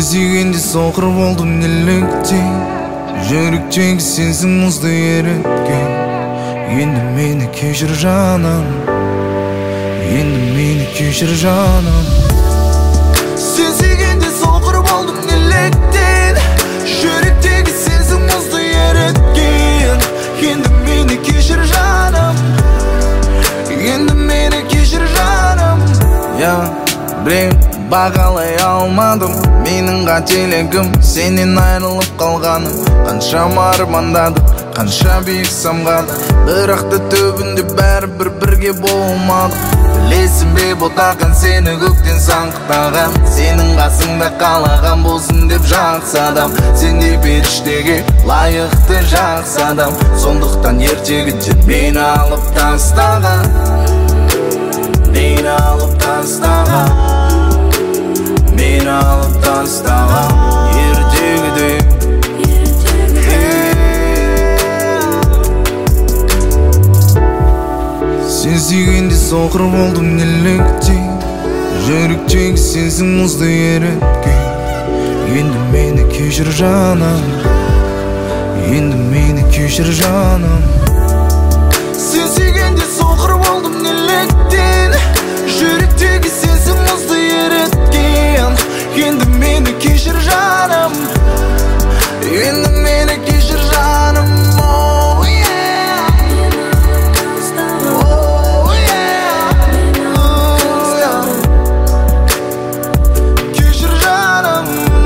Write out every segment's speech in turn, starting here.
сүйгенде соқыр болдым неліктен, жүректегі сенсің мұзды еріткен. Енді мені кешір жаным, енді мені кешір жаным. Сен сүйгенде соқыр болдым неліктен, жүректегі сенсің мұзды еріткен. Енді мені кешір жаным, енді мені кешір жаным. Білем, бағалай алмадым менің қателігім, сенен айырылып қалғаным. Қаншама армандадық, қанша биік самғадық, бірақ та түбінде бәрібір бірге болмадық. Білесің бе ботақан сені көктен саңғықтаған, сенің қасыңда қалаған болсын деп жақсы адам. Сен де періштеге лайықты жақсы адам, сондықтан ертегіден мені алып тастаған, мені алып тастаған, мені алып тастаған ертегіде. Сен сүйгенде соқыр болдым неліктен, жүректегі сенсің мұзды еріткен. Енді мені кешір жаным, енді мені кешір жаным. Сен сүйгенде соқыр болдым неліктен, жүректегі сенсің мұзды еріткен. Енді мені кешір жаным, енді мені кешір жаным. Oh yeah, oh yeah, oh yeah. Кешір жаным.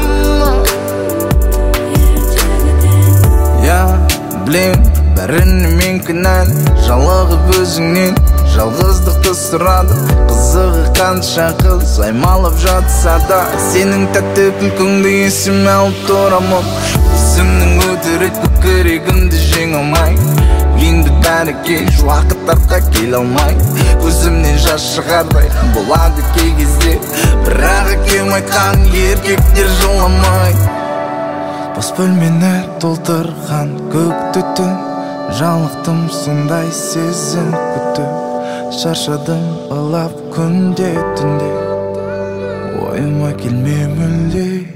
Білем, бәріне мен кінәлі, жалығып өзіңнен жалғыздықты сұрады. Қызығы қанша қыз аймалып жатса да, сенің тәтті күлкіңді есіме алып тұрамын. Өзімнің өтірік көкірегімді жеңе алмай, енді бәрі кеш, уақыт артқа келе алмай. Көзімнен жас шығардай болады кей кезде, бірақ әкем айтқан еркектер жыламай. Бос бөлмені толтырған көк түтін, жалықтым сондай сезім күтіп. Шаршадым ылап күнде түнде, ойыма келме мүлде.